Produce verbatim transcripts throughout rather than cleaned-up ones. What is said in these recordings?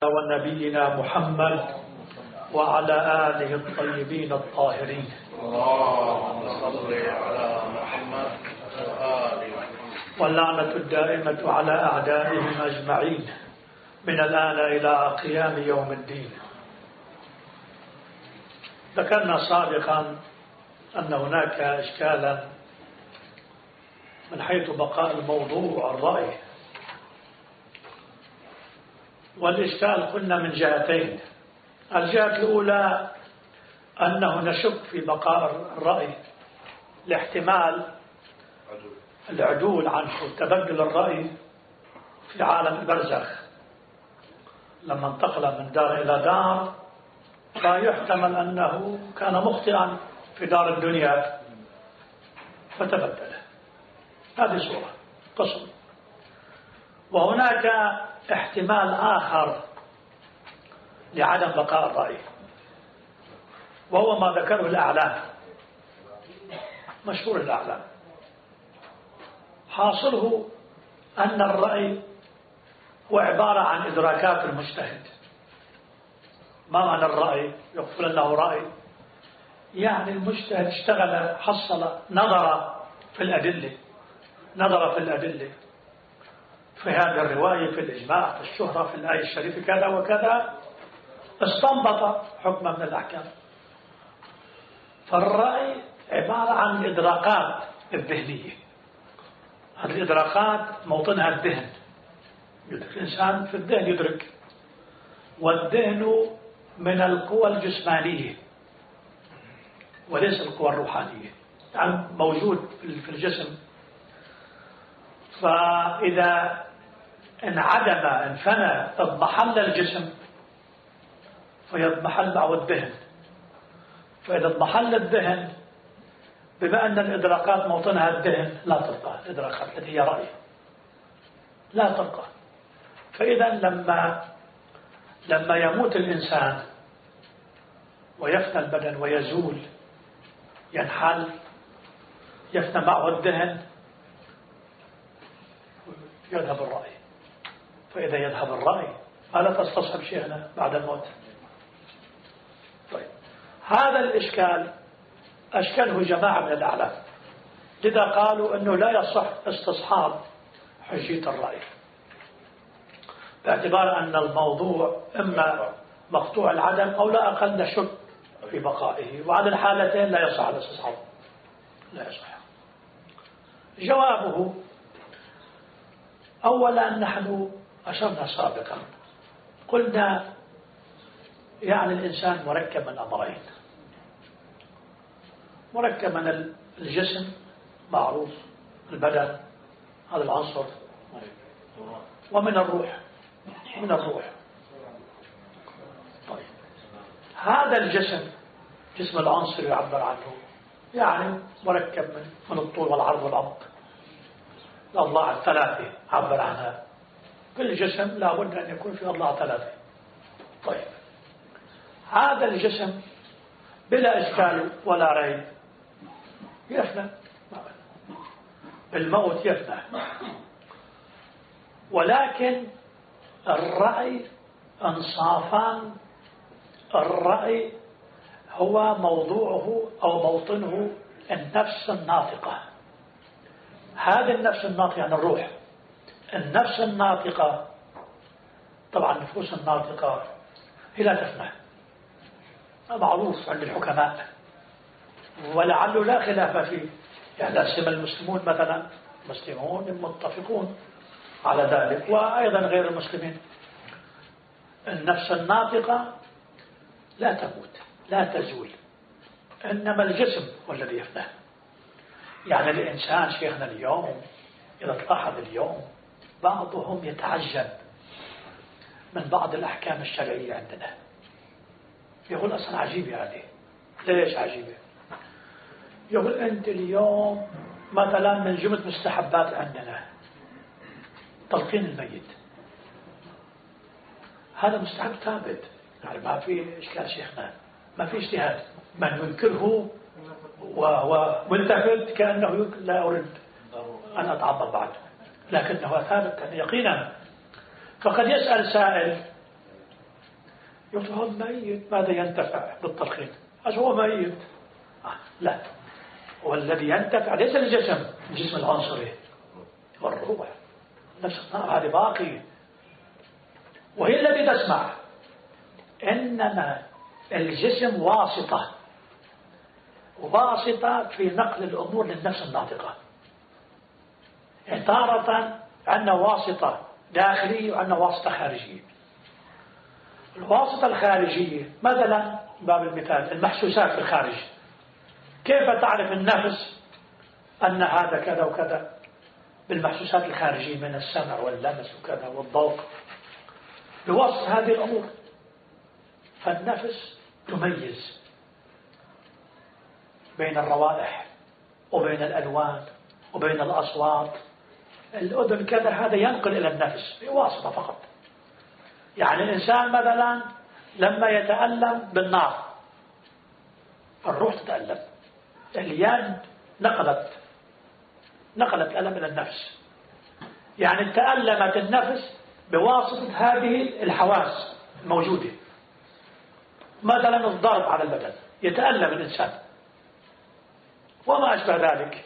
ونبينا محمد وعلى آله الطيبين الطاهرين. اللهم صل على محمد وآله. واللعنة الدائمة على أعدائهم أجمعين من الآن إلى قيام يوم الدين. ذكرنا سابقا أن هناك إشكالا من حيث بقاء الموضوع الرأي، والإشكال قلنا من جهتين. الجهة الأولى أنه نشك في بقاء الرأي لاحتمال العدول عنه وتبدل الرأي في عالم البرزخ لما انتقل من دار إلى دار، فيحتمل أنه كان مخطئا في دار الدنيا فتبدل. هذه صورة قسم. وهناك احتمال آخر لعدم بقاء الرأي، وهو ما ذكره الأعلام، مشهور الأعلام. حاصله أن الرأي هو عبارة عن إدراكات المجتهد. ما معنى الرأي؟ يقول أنه رأي يعني المجتهد اشتغل، حصل، نظر في الأدلة، نظر في الأدلة في هذه الرواية، في الإجماع، في الشهرة، في الآية الشريفة، كذا وكذا، استنبط حكما من الأحكام. فالرأي عبارة عن الإدراكات الذهنية. هذه الإدراكات موطنها الذهن، يدرك الإنسان في الذهن يدرك، والذهن من القوى الجسمانية وليس القوى الروحانية، يعني موجود في الجسم. فإذا انعدم انفنى اضمحل الجسم فيضمحل معه الذهن. فإذا اضمحل الذهن، بما أن الإدراكات موطنها الذهن، لا تبقى الإدراكات التي هي رأي، لا تبقى. فإذا لما لما يموت الإنسان ويفنى البدن ويزول، ينحل، يفنى معه الذهن، يذهب الرأي. فإذا يذهب الرأي فلا تستصحب شيئا بعد الموت. طيب، هذا الإشكال أشكله جماعة من الأعلام، لذا قالوا أنه لا يصح استصحاب حجية الرأي، باعتبار أن الموضوع إما مقطوع العدم أو لا أقل نشك في بقائه، وعلى الحالتين لا يصح الاستصحاب، لا يصح. جوابه: أولا نحن أشرنا سابقا، قلنا يعني الإنسان مركب من أمرين: مركب من الجسم معروف، البدن هذا العنصر، ومن الروح، من الروح. طيب، هذا الجسم، جسم العنصر يعبر عنه، يعني مركب من من الطول والعرض والعمق، الأضلاع الثلاثة عبر عنها. كل جسم لا بد أن يكون في أضلاع ثلاثة. طيب، هذا الجسم بلا إشكال ولا ريب يفنى، بالموت يفنى، ولكن الرأي انصافان. الرأي هو موضوعه أو موطنه النفس الناطقة. هذه النفس الناطقة يعني الروح. النفس الناطقة، طبعا النفوس الناطقة هي لا تفنى، معروف عند الحكماء، ولعله لا خلاف فيه. يعني لا سيما المسلمون مثلا، المسلمون متفقون على ذلك، وأيضا غير المسلمين. النفس الناطقة لا تموت، لا تزول، إنما الجسم هو الذي يفنى. يعني الإنسان شيخنا اليوم إذا تلاحظ اليوم بعضهم يتعجب من بعض الأحكام الشرعية عندنا، يقول أصلا عجيبة هذه. ليش عجيبة؟ يقول أنت اليوم مثلا من جملة مستحبات عندنا تلقين الميت، هذا مستحب ثابت، يعني ما في إشكال شيخنا، ما في اجتهاد. من ينكره وهو ملتفت كأنه لا أريد أن أتعبر بعد، لكنه ثابت يقينا. فقد يسأل سائل يقول هو ميت ماذا ينتفع بالتلقين؟ أش هو ميت؟ آه لا، هو الذي ينتفع ليس الجسم، الجسم العنصري والروح، نفس النار هذه باقي، وهي التي تسمع. إنما الجسم واسطة، واسطة في نقل الأمور للنفس الناطقة. يعني تارة عندنا واسطة داخلية وعندنا واسطة خارجية. الواسطة الخارجية مثلا باب المثال المحسوسات في الخارج، كيف تعرف النفس أن هذا كذا وكذا؟ بالمحسوسات الخارجية من السمع واللمس وكذا والذوق، بواسطة هذه الأمور. فالنفس تميز بين الروائح وبين الألوان وبين الأصوات. الأذن كذا، هذا ينقل إلى النفس بواسطة فقط. يعني الإنسان مثلا لما يتألم بالنار الروح تتألم، اليد نقلت نقلت الألم إلى النفس. يعني تألمت النفس بواسطة هذه الحواس الموجودة. مثلا الضرب على البدن يتألم الإنسان وما أشبه ذلك،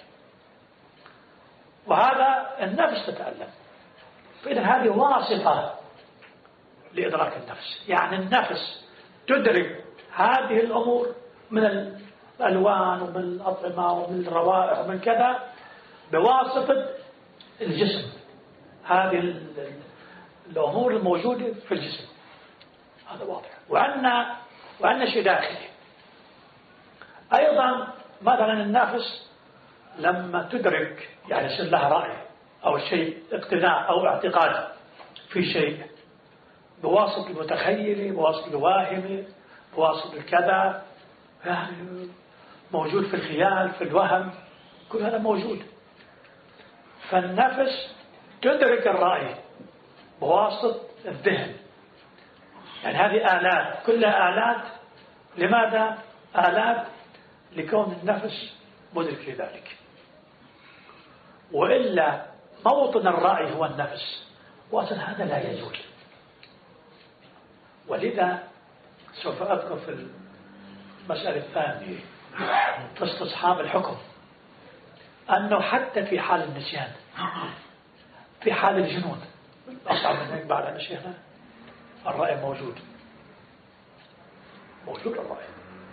وهذا النفس تتألم. فإذا هذه واسطة لإدراك النفس. يعني النفس تدرك هذه الأمور من الألوان ومن الأطعمة ومن الروائح ومن كذا بواسطة الجسم، هذه الأمور الموجودة في الجسم. هذا واضح. وعندنا وعندنا شيء داخلي أيضا. مثلا النفس لما تدرك يعني يصير لها رأي أو شيء اقتناع أو اعتقاد في شيء بواسطة المتخيلة، بواسطة الواهمة، بواسطة الكذا، يعني موجود في الخيال، في الوهم، كل هذا موجود. فالنفس تدرك الرأي بواسطة الذهن. يعني هذه آلات، كلها آلات. لماذا آلات؟ لكون النفس مدرك لذلك. وإلا موطن الرأي هو النفس، وأصلا هذا لا يجوز. ولذا سوف أذكر في المسألة الثانية قصة أصحاب الحكم، أنه حتى في حال النسيان، في حال الجنون، أصعب من هيك بعد أن شيخنا الرأي موجود موجود الرأي.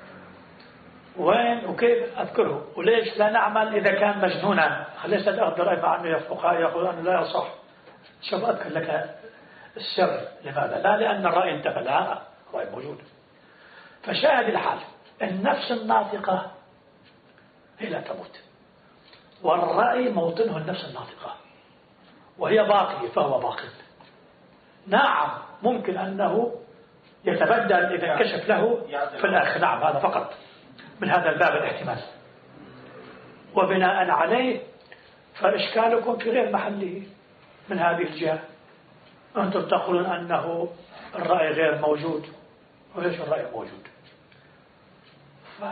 وين وكيف أذكره؟ وليش لا نعمل إذا كان مجنونا؟ ليس أخذ رأي مع أنه الفقهاء يقولون أنه لا يصح. سوف أذكر لك السر. لماذا؟ لا لأن الرأي انتفى، لا، الرأي موجود. فشاهد الحال النفس الناطقة هي لا تموت، والرأي موطنه النفس الناطقة، وهي باقية فهو باق. نعم ممكن أنه يتبدل إذا انكشف له في الآخر، نعم هذا فقط من هذا الباب الاحتمال. وبناء عليه فإشكالكم في غير محله من هذه الجهة. أنتم تقولون أنه الرأي غير موجود، وليش الرأي موجود؟ ف...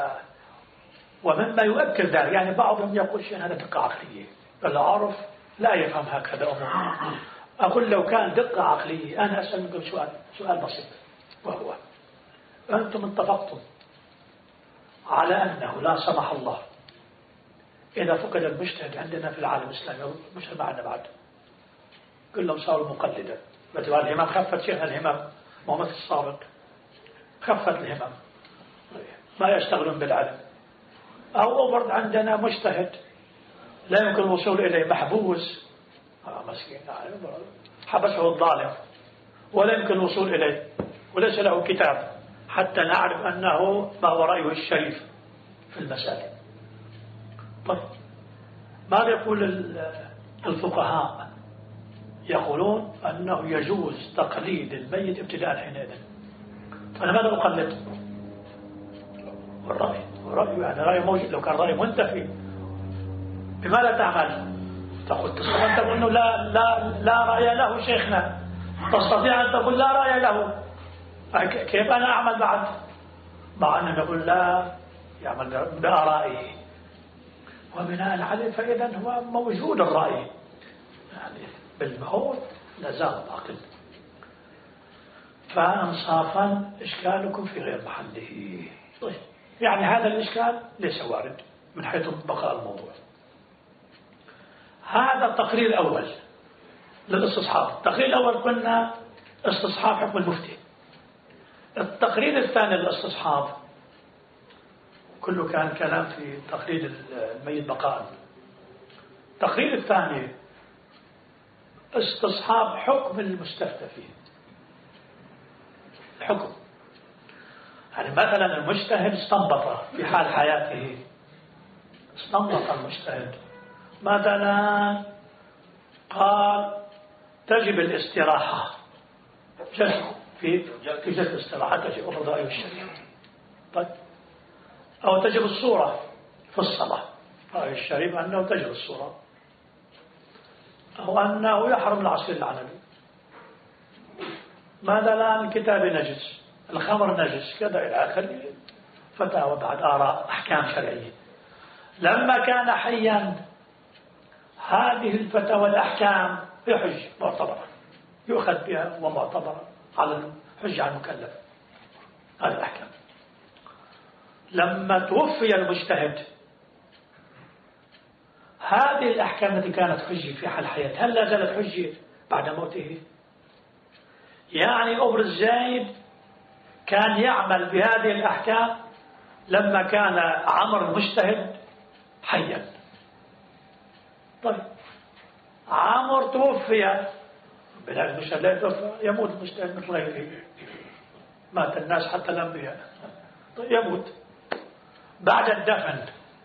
ومما يؤكد ذلك يعني بعضهم يقول شيء هذا دقة عقلية، العرف لا يفهم هكذا أمور. أقول لو كان دقة عقلية أنا أسأل منكم سؤال سؤال بسيط، وهو أنتم اتفقتم على أنه لا سمح الله إذا فقد المجتهد عندنا في العالم الإسلامي، مش معنا بعد كلهم صاروا مقلدا، مثل الهمام خفت شيخنا الهمام ما هو مثل السابق، خفت الهمام ما يشتغلون بالعلم. أو أبرد عندنا مجتهد لا يمكن الوصول إليه، محبوس آه مسكين حبسه الظالم ولا يمكن الوصول إليه، وليس له كتاب حتى نعرف أنه ما هو رأيه الشريف في المسألة. طيب ماذا يقول الفقهاء؟ يقولون أنه يجوز تقليد الميت ابتداء حينئذ. فأنا ماذا أقلد؟ الرأي الرأي يعني رأي موجود. لو كان رأي منتفي بماذا تعمل؟ تقول تستطيع أن تقول أنه لا, لا, لا رأي له شيخنا، تستطيع أن تقول لا رأي له. كيف أنا أعمل بعد؟ مع أن نقول لا يعمل بآرائه، وبناء عليه فإذا هو موجود الرأي، يعني بالموت لازال باقٍ. فإنصافا إشكالكم في غير محله. طيب يعني هذا الإشكال ليس وارد من حيث بقاء الموضوع. هذا التقرير الأول للاستصحاب. التقرير الأول قلنا استصحاب حكم المفتي. التقرير الثاني للاستصحاب كله كان كلام في تقرير الميت بقاء. التقرير الثاني استصحاب حكم المستفتى فيه. الحكم يعني مثلا المجتهد استنبط في حال حياته، استنبط المجتهد مثلا قال تجب الاستراحة، جزء في في جزء الاستراحة تجب أفرض رأي الشريعة. طيب أو تجب الصورة في الصلاة، رأي الشريف أنه تجب الصورة، أو أنه يحرم العصير العنبي. ماذا الآن كتاب نجس، الخمر نجس، كذا إلى آخره، فتاوى بعد آراء أحكام شرعية. لما كان حيا هذه الفتاوى الأحكام يحج معتبرة، يؤخذ بها ومعتبرة على الحج على المكلف. هذه الأحكام. لما توفي المجتهد هذه الأحكام التي كانت حجة في حال حياته هل لا زالت حجة بعد موته؟ يعني أبرز زايد كان يعمل بهذه الأحكام لما كان عمر المجتهد حيا. طيب عمر توفي، بلا المجتهد لا يتوفى، يموت المجتهد مثل غيره، مات الناس حتى الأنبياء. طيب يموت بعد الدفن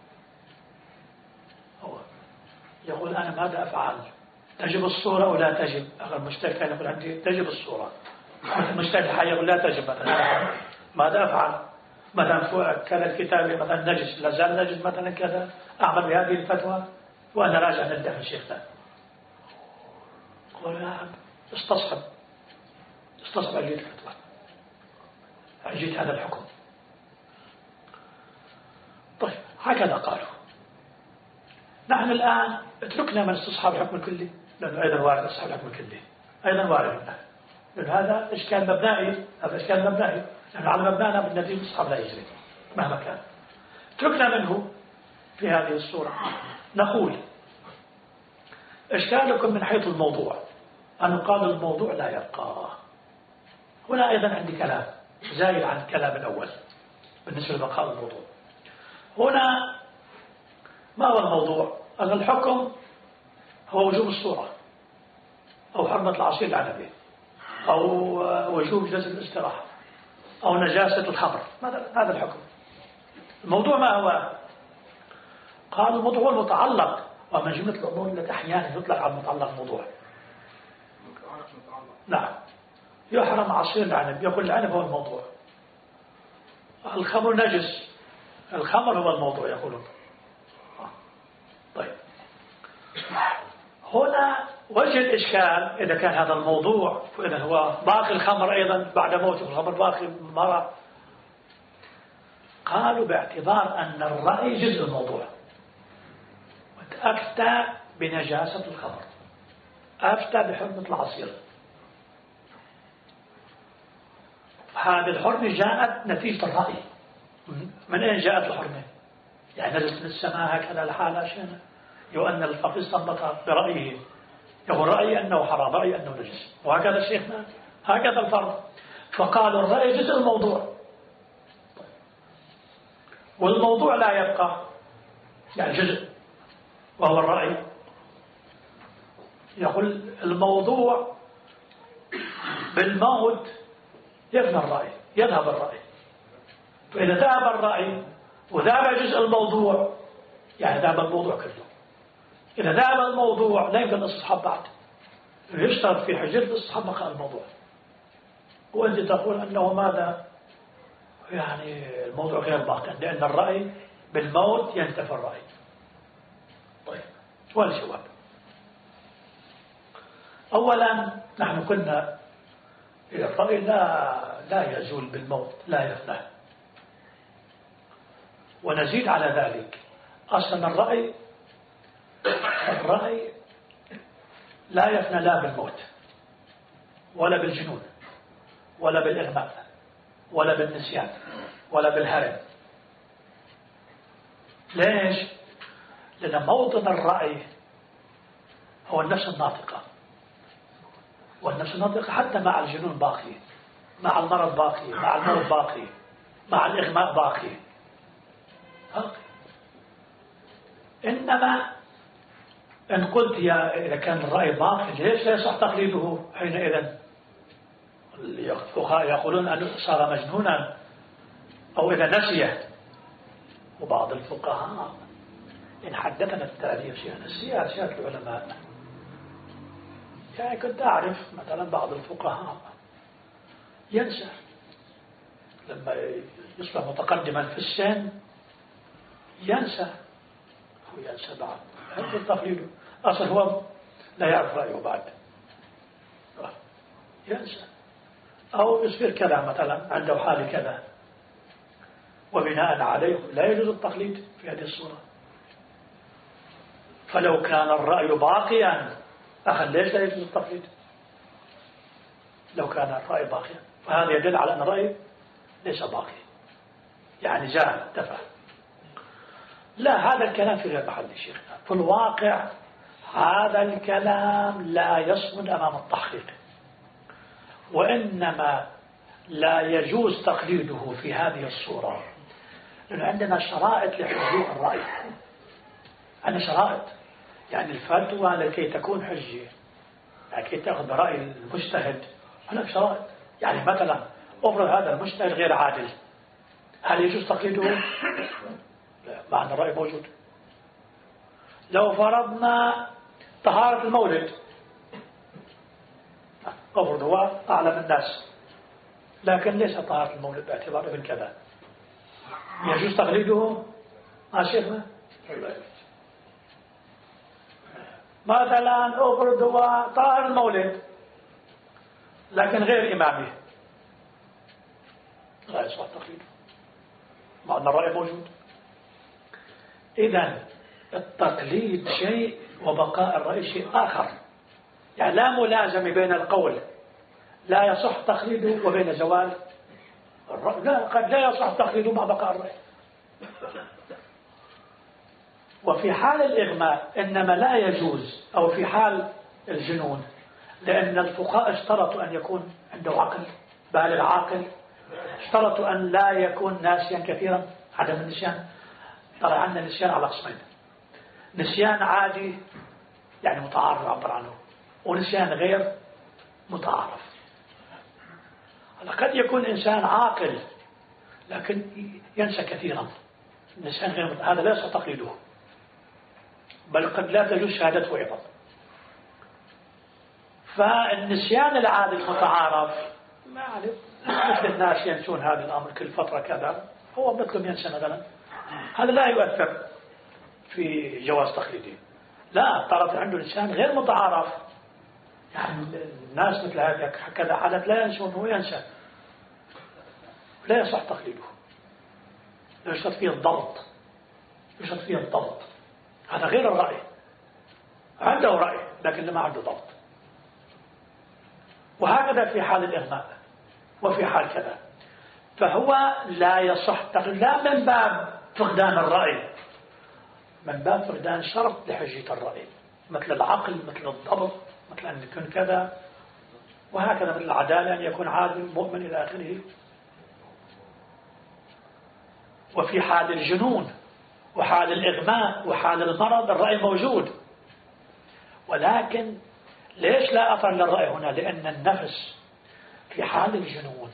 هو يقول أنا ماذا أفعل؟ تجب الصورة ولا تجب؟ المجتهد كان يقول عندي تجب الصورة، المجتهد الحي يقول لا تجب. مثلا ماذا أفعل؟ مثلا كان الكتاب مثلا نجس، لا زال نجس مثلا كذا، أعمل بهذه الفتوى وأنا راجع من الدفن شيخنا. قال نعم، استصحب استصحب أجيت الفتوى، أجيت هذا الحكم. طيب هكذا قالوا. نحن الآن اتركنا من استصحاب الحكم الكلي، لأنه أيضا وارد استصحاب الحكم الكلي، أيضا وارد منه، لأن هذا إشكال مبنائي، هذا إشكال مبنائي، لأنه على مبنانا بالنتيجة استصحاب لا يجري مهما كان. اتركنا منه في هذه الصورة. نقول إشكالكم من حيث الموضوع أن قال الموضوع لا يبقى. هنا أيضا عندي كلام زايد عن الكلام الأول بالنسبة لبقاء الموضوع. هنا ما هو الموضوع؟ أن الحكم هو وجوب الصورة أو حرمة العصير العنبي أو وجوب جزء الاستراحة أو نجاسة الخمر، هذا الحكم. الموضوع ما هو؟ قال الموضوع هو المتعلق، ومن جملة الأمور التي أحيانا يطلق على المتعلق موضوع. نعم، يحرم عصير العنب، يقول العنب هو الموضوع. الخمر نجس، الخمر هو الموضوع يقولون. طيب هنا وجه الإشكال إذا كان هذا الموضوع، فإذا هو باقي الخمر أيضا بعد موته، الخمر باقي مرة. قالوا باعتبار أن الرأي جزء الموضوع، أفتى بنجاسة الخمر، أفتى بحرمة العصير. هذه الحرمة جاءت نتيجة الرأي. من أين جاءت الحرمة؟ يعني نزلت من السماء هكذا لحالها شيئا؟ يو أن الفقيه استنبط برأيه، يقول رأي أنه حرام، رأي أنه نجس، وهكذا شيخنا هكذا الفرق. فقالوا الرأي جزء الموضوع، والموضوع لا يبقى، يعني جزء وهو الرأي. يقول الموضوع بالموت يفنى الرأي، يذهب الرأي. فإذا ذهب الرأي وذهب جزء الموضوع يعني ذهب الموضوع كله. إذا ذهب الموضوع لا يمكن الاستصحاب بعد، يشترط في حجر الاستصحاب بقاء الموضوع. وأنت تقول أنه ماذا؟ يعني الموضوع غير باق، لأن الرأي بالموت ينتفي الرأي. طيب سؤال الجواب. أولا نحن كنا الرأي لا لا يزول بالموت، لا يفنى. ونزيد على ذلك أصلا الرأي الرأي لا يفنى لا بالموت ولا بالجنون ولا بالإغماء ولا بالنسيان ولا بالهرم. ليش؟ لأن موطن الرأي هو النفس الناطقة، والنفس الناطقة حتى مع الجنون باقي، مع المرض باقي، مع الموت باقي، مع الإغماء باقي باقي. إنما إن قلت يا إذا كان الرأي باقي ليش لا يصح تقليده حينئذ؟ الفقهاء يقولون أنه صار مجنونا أو إذا نسي. وبعض الفقهاء إن حدثنا التاريخ شيئا نسي سيادة العلماء. يعني كنت أعرف مثلا بعض الفقهاء ينسى لما يصبح متقدما في السن، ينسى هو ينسى بعد هذا التقليد أصلا هو لا يعرف رأيه بعد ينسى، أو يصير كذا مثلا عنده حال كذا، وبناء عليه لا يجوز التقليد في هذه الصورة. فلو كان الرأي باقيا أخذ ليش لا يجوز التقليد؟ لو كان الرأي باقيا، فهذا يدل على أن الرأي ليس باقي، يعني جاء انتفع. لا، هذا الكلام في غير محل الشيخ. في الواقع هذا الكلام لا يصمد أمام التحقيق، وإنما لا يجوز تقليده في هذه الصورة، لأن عندنا شرائط لحجية الرأي. عندنا شرائط، يعني الفتوى لكي تكون حجة، لكي تأخذ برأي المجتهد هناك شرائط. يعني مثلا أفرض هذا المجتهد غير عادل، هل يجوز تقليده؟ لا، مع أن الرأي موجود. لو فرضنا طهارة المولد، أفرض هو أعلم الناس لكن ليس طهارة المولد باعتبار ابن كذا، يجوز تقليده؟ ما شيخنا مثلا أفرض هو طاهر المولد لكن غير إمامه، لا يصح تقليده مع أن الرأي موجود. إذن التقليد شيء وبقاء الرأي شيء آخر، يعني لا ملازم بين القول لا يصح تقليده وبين زوال الرأي. لا، قد لا يصح تقليده مع بقاء الرأي. وفي حال الإغماء إنما لا يجوز، أو في حال الجنون، لأن الفقهاء اشترطوا أن يكون عنده عقل بالغ عاقل، اشترطوا أن لا يكون ناسيا كثيرا، عدم النسيان. ترى عندنا النسيان على قسمين: نسيان عادي يعني متعارف يعبر عنه، ونسيان غير متعارف. قد يكون إنسان عاقل لكن ينسى كثيرا، النسيان غير متعارف، هذا ليس تقليده، بل قد لا تجوز شهادته أيضا. فالنسيان العادي المتعارف ما أعرف، مثل الناس ينسون هذا الأمر كل فترة كذا، هو مثلهم ينسى مثلا، هذا لا يؤثر في جواز تقليده. لا، طرف عنده إنسان غير متعارف، يعني الناس مثل هذا كذا حالات لا ينسون، هو ينسى، لا يصح تقليده. يشترط فيه الضبط، يشترط فيه الضبط. هذا غير الرأي، عنده رأي لكن ما عنده ضبط. وهكذا في حال الإغماء وفي حال كذا، فهو لا يصح تقليد، لا من باب فقدان الرأي، من باب فقدان شرط لحجية الرأي، مثل العقل، مثل الضبط، مثل أن يكون كذا، وهكذا مثل العدالة، أن يكون عادل مؤمن إلى آخره. وفي حال الجنون وحال الإغماء وحال المرض الرأي موجود، ولكن ليش لا أثر للرأي هنا؟ لأن النفس في حال الجنون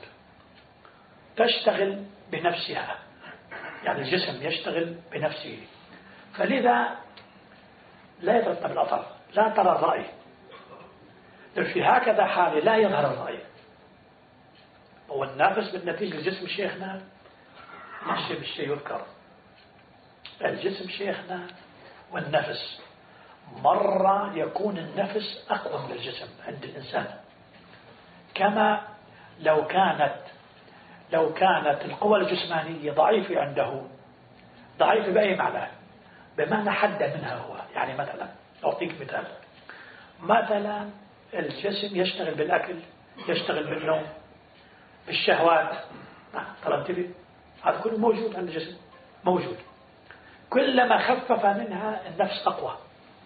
تشتغل بنفسها، يعني الجسم يشتغل بنفسه، فلذا لا يترتب الأثر، لا ترى الرأي. في هكذا حالة لا يظهر الرأي، هو النفس بالنتيجة الجسم شيخنا نفسه بالشيء يذكر، الجسم شيخنا والنفس مرة يكون النفس أقوى من الجسم عند الإنسان، كما لو كانت لو كانت القوى الجسمانية ضعيفة عنده، ضعيفة بأي معنى؟ بمعنى حد منها هو. يعني مثلا أعطيك مثال، مثلا الجسم يشتغل بالأكل، يشتغل بالنوم، بالشهوات، ترى انتبه، هذا كله موجود عند الجسم، موجود. كلما خفف منها النفس أقوى.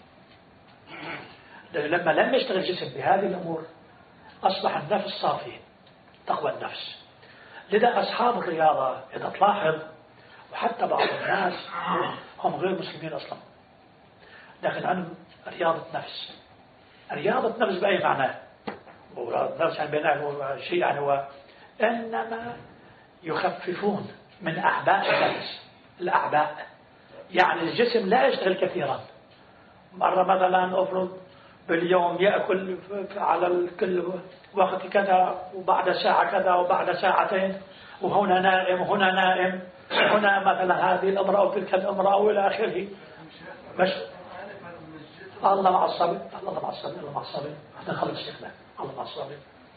لما لم يشتغل الجسم بهذه الأمور أصبح النفس صافي، تقوى النفس. لذا أصحاب الرياضة إذا تلاحظ، وحتى بعض الناس هم غير مسلمين أصلا لكن عندهم رياضة نفس. رياضة نفس بأي معنى؟ ورياضة نفس يعني بينه شيء يعني هو إنما يخففون من أعباء النفس. الأعباء يعني الجسم لا يشتغل كثيرا، مرة مثلا أفرض باليوم يأكل على كل وقت كذا، وبعد ساعة كذا، وبعد ساعتين، وهنا نائم وهنا نائم، هنا مثلا هذه الأمرأة وتلك الأمرأة وإلى آخره. مش الله مع الصبر، الله مع الصبر، الله مع الصبر، حتى نخلص شيخنا، الله مع الصبر.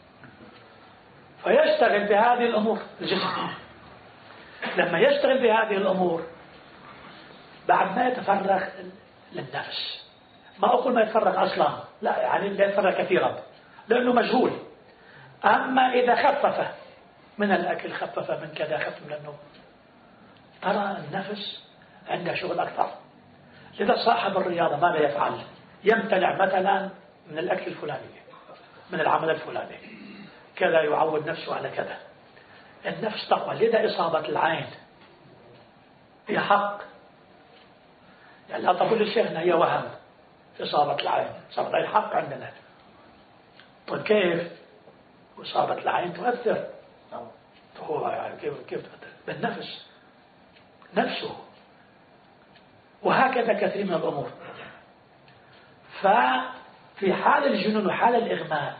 فيشتغل بهذه الأمور الجسم. لما يشتغل بهذه الأمور بعد ما يتفرغ للنفس، ما أقول ما يتفرغ أصلا، لا، يعني لا يتفرغ كثيرا لأنه مجهول. أما إذا خفف من الأكل، خفف من كذا، خفف من النوم، ترى النفس عنده شغل أكثر. لذا صاحب الرياضة ماذا يفعل؟ يمتنع مثلا من الأكل الفلاني، من العمل الفلاني، كذا، يعود نفسه على كذا. النفس تقوى. لذا إصابة العين هي حق، يعني لا تقول للشيخنا هي وهم. إصابة العين، إصابة العين حق عندنا. طيب كيف إصابة العين تؤثر؟ هو يعني كيف كيف تؤثر؟ بالنفس نفسه. وهكذا كثير من الأمور. ففي حال الجنون وحال الإغماء،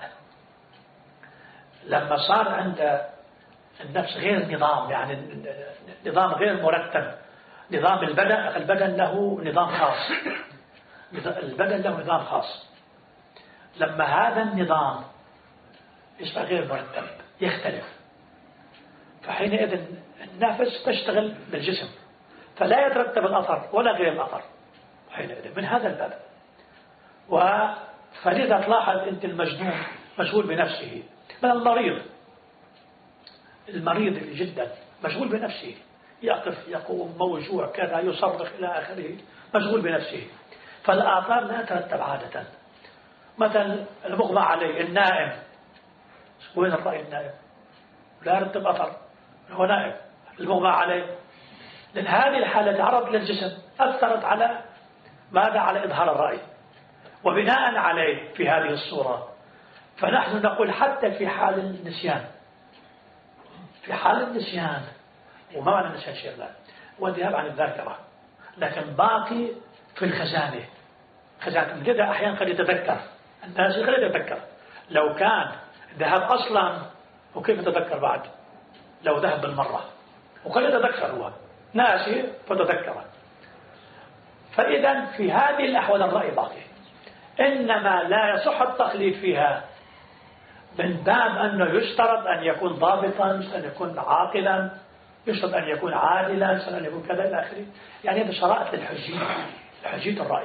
لما صار عند النفس غير نظام، يعني نظام غير مرتب، نظام البدن البدن له نظام خاص، البدن له نظام خاص. لما هذا النظام يصبح غير مرتب، يختلف، فحينئذ النفس تشتغل بالجسم، فلا يترتب الأثر ولا غير الأثر حينئذ من هذا الباب. فلذا تلاحظ أنت المجنون مشغول بنفسه، من المريض المريض جدا مشغول بنفسه، يقف، يقوم، موجوع، كذا، يصرخ إلى آخره، مشغول بنفسه. فالآثار لا ترتب عادة. مثلا المغمى عليه، النائم، وين الرأي النائم؟ لا يرتب أثر، هو نائم. المغمى عليه، لأن هذه الحالة تعرض للجسم، أثرت على ماذا؟ على إظهار الرأي. وبناء عليه في هذه الصورة فنحن نقول حتى في حال النسيان، في حال النسيان، وما معنى النسيان شيخنا؟ والذهاب عن الذاكرة، لكن باقي في الخزانة، خزانة كذا. أحيانا قد يتذكر الناس، قد يتذكر لو كان ذهب أصلا، وكيف يتذكر بعد لو ذهب بالمرة؟ وقد يتذكر هو ناسي فتذكر. فإذا في هذه الأحوال الرأي باقي، إنما لا يصح التخليد فيها من باب أنه يشترط أن يكون ضابطا، أن يكون عاقلا، يشترط أن يكون عادلا، يشترط أن يكون كذا إلى آخره. يعني هذا شرائط للحجية، لحجية الرأي.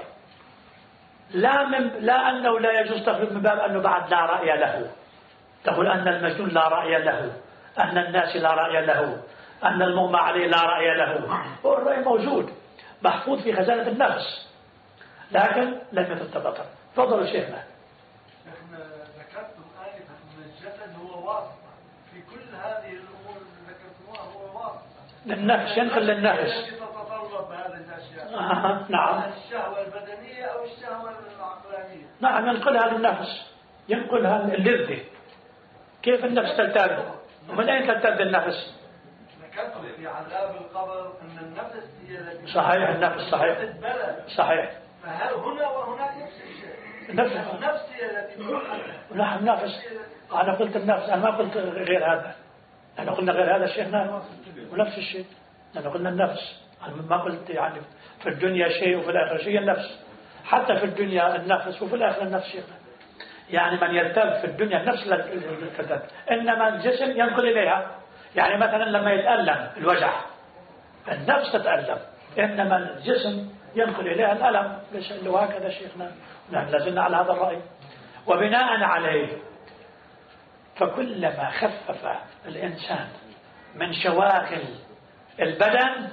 لا من لا أنه لا يجوز تخليد من باب أنه بعد لا رأي له، تقول أن المجنون لا رأي له، أن الناس لا رأي له، أن المغمى عليه لا رأي له. هو الرأي موجود محفوظ في خزانة النفس، لكن لم يتطبق. تفضلوا شيخنا. نحن ذكرتم آنفا أن الجسد هو واسطة في كل هذه الأمور اللي ذكرتموها، هو واسطة للنفس، ينقل للنفس التي تتطلب هذه الأشياء. آه، نعم. الشهوة البدنية أو الشهوة العقلانية. نعم، ينقلها للنفس، ينقلها اللذة. كيف النفس تلتذ؟ ومن أين تلتذ النفس؟ ذكرتم في عذاب القبر أن النفس هي التي صحيح، النفس صحيح صحيح. فهل هنا وهناك نفس الشيء؟ النفس النفس هي التي نعم، النفس. أنا قلت النفس، أنا ما قلت غير هذا. أنا قلنا غير هذا شيخنا، ونفس الشيء. أنا قلنا النفس، أنا ما قلت يعني في الدنيا شيء وفي الآخرة شيء. النفس حتى في الدنيا النفس وفي الآخرة النفس شيخنا. يعني من يرتب في الدنيا النفس لا ترتب، إنما الجسم ينقل إليها. يعني مثلا لما يتألم الوجع النفس تتألم، إنما الجسم ينقل إليها الألم. وهكذا شيخنا، نحن لازلنا على هذا الرأي. وبناء عليه فكلما خفف الإنسان من شواغل البدن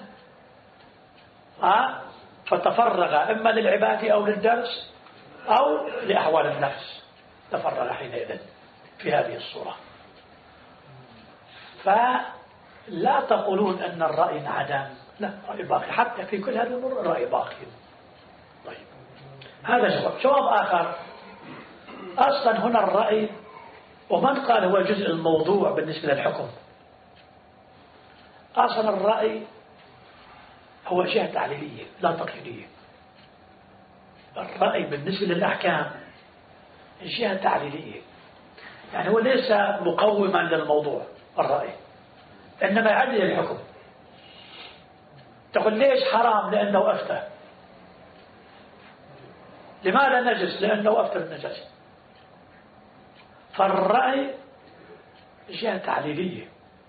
فتفرغ إما للعبادة أو للدرس أو لأحوال النفس، تفرغ حينئذ في هذه الصورة. فلا تقولون أن الرأي انعدم، لا، رأي باقي حتى في كل هذه الأمور، الرأي باقي. طيب، هذا جواب. جواب آخر، أصلا هنا الرأي ومن قال هو جزء الموضوع بالنسبة للحكم. أصلا الرأي هو جهة تعليلية لا تقييدية. الرأي بالنسبة للأحكام جهة تعليلية، يعني هو ليس مقوما للموضوع الرأي، إنما يعلل الحكم. تقول ليش حرام؟ لأنه أفتى. لماذا نجس؟ لأنه أفتى بالنجاسة. فالرأي جهة تعليلية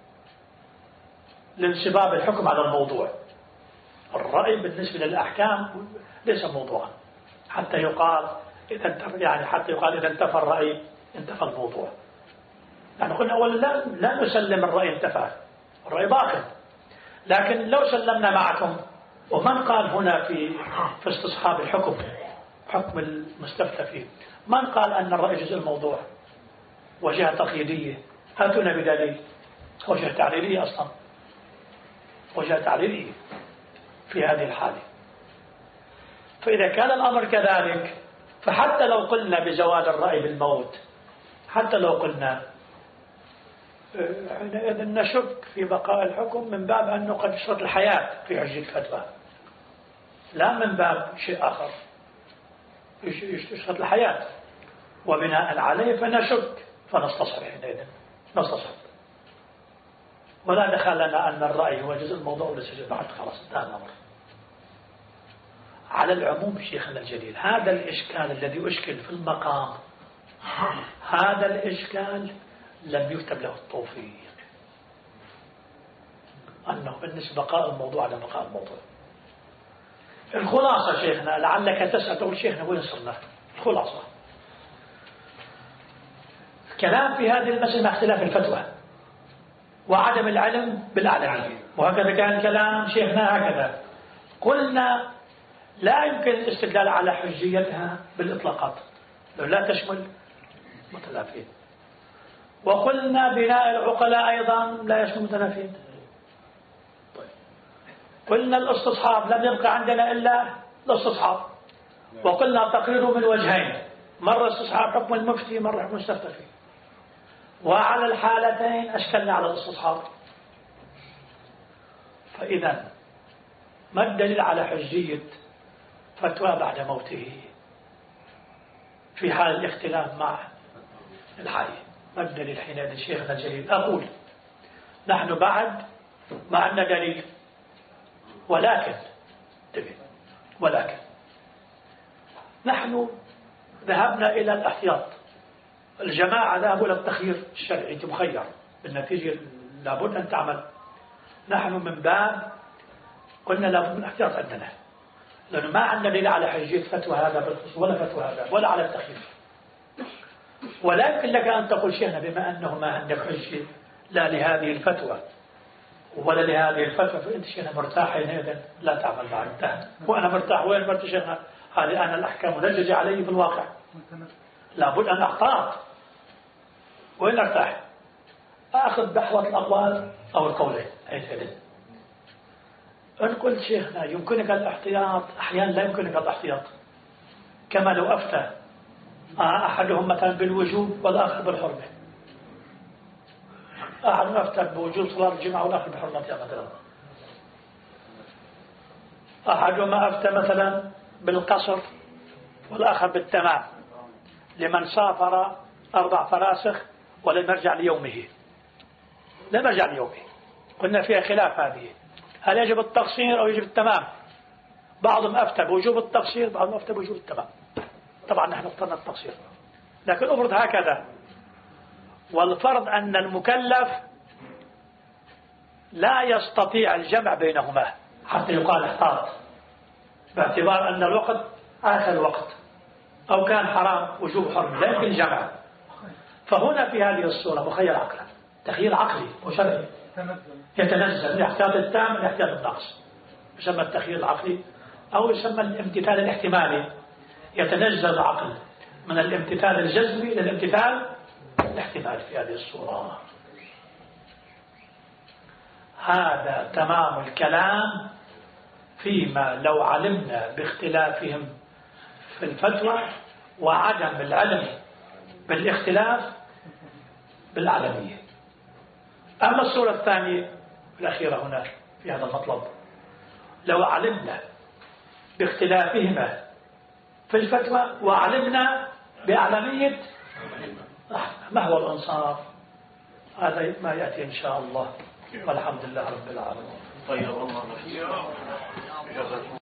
لانسباب الحكم على الموضوع. الرأي بالنسبة للأحكام ليس موضوعا، حتى يقال إذا انتفى، يعني حتى يقال إذا انتفى الرأي انتفى الموضوع. يعني قلنا أولا لا, لا نسلم الرأي انتفى، الرأي باقي. لكن لو سلمنا معكم، ومن قال هنا في في استصحاب الحكم، حكم المستفتى فيه، من قال أن الرأي جزء الموضوع وجهة تقييدية؟ هاتونا بدليل. وجهة تعليلية أصلا، وجهة تعليلية في هذه الحالة. فإذا كان الأمر كذلك، فحتى لو قلنا بزوال الرأي بالموت، حتى لو قلنا حينئذ نشك في بقاء الحكم من باب أنه قد يشرط الحياة في حجة الفتوى، لا من باب شيء آخر يشرط الحياة، وبناء عليه فنشك فنستصحب حينئذ نستصحب، ولا دخل لنا أن الرأي هو جزء الموضوع وليس جزء. بعد خلاص انتهى الأمر. على العموم شيخنا الجليل، هذا الإشكال الذي أشكل في المقام، هذا الإشكال لم يكتب له التوفيق، أنه بالنسبة بقاء الموضوع على بقاء الموضوع. الخلاصة شيخنا، لعلك تسأل تقول شيخنا وين صرنا؟ الخلاصة كلام في هذه المسألة مع اختلاف الفتوى وعدم العلم بالأعلام، وهكذا كان كلام شيخنا. هكذا قلنا لا يمكن الاستدلال على حجيتها بالإطلاقات، لو لا تشمل متلافين. وقلنا بناء العقلاء أيضا لا يشمل متلافين. طيب. قلنا الاستصحاب لم يبقى عندنا إلا الاستصحاب، وقلنا تقريره من وجهين، مرة استصحاب حكم المفتي، مرة حكم المستفتى فيه. وعلى الحالتين أشكلنا على الاستصحاب. فإذا ما الدليل على حجية فتوى بعد موته في حال الاختلاف مع الحي؟ ما الدليل حينئذ شيخنا الجليل؟ أقول نحن بعد ما عندنا دليل، ولكن ولكن نحن ذهبنا إلى الاحتياط. الجماعة ذهبوا إلى التخيير الشرعي، أنت مخير بالنتيجة لابد أن تعمل. نحن من باب قلنا لابد من الاحتياط عندنا، لأنه ما عندنا دليل على حجية فتوى هذا بالخصوص ولا فتوى هذا ولا على التخيير. ولكن لك أن تقول شيخنا بما أنه ما عندك حجة لا لهذه الفتوى ولا لهذه الفتوى، فأنت شيخنا مرتاح حينئذ لا تعمل بعد. انتهى. وأنا مرتاح. وين مرتاح شيخنا؟ هذه أنا الأحكام منجزة علي في الواقع، لابد أن أحتاط. وين أرتاح؟ أخذ بحوث الأقوال أو القولين. إن قلت شيخنا يمكنك الاحتياط، أحيانا لا يمكنك الاحتياط، كما لو أفتى أحدهم مثلا بالوجوب والآخر بالحرمة. أحدهم أفتى بوجوب صلاة الجمعة والآخر بحرمتها مثلا. أحدهما أفتى مثلا بالقصر والآخر بالتمام لمن سافر أربع فراسخ ولم يرجع ليومه، لم يرجع ليومه. قلنا فيها خلاف هذه، هل يجب التقصير أو يجب التمام؟ بعضهم أفتى بوجوب التقصير، بعضهم أفتى بوجوب التمام. طبعا نحن اخترنا التقصير، لكن أفرض هكذا. والفرض أن المكلف لا يستطيع الجمع بينهما حتى يقال احتاط، باعتبار أن الوقت آخر وقت، أو كان حرام وجوب حرم لا يمكن الجمع. فهنا في هذه الصورة مخير عقلا، تخيير عقلي وشرعي يتنزل من الاحتياط التام من الاحتياط الناقص، يسمى التخيير العقلي أو يسمى الامتثال الاحتمالي. يتنزل العقل من الامتثال الجزمي إلى الامتثال الاحتمالي في هذه الصورة. هذا تمام الكلام فيما لو علمنا باختلافهم في الفتوى وعدم العلم بالاختلاف بالعلمية. أما الصورة الثانية الأخيرة هنا في هذا المطلب، لو علمنا باختلافهما في الفتوى وعلمنا بأعلمية ما هو الإنصاف؟ هذا ما يأتي إن شاء الله، والحمد لله رب العالمين. طيب الله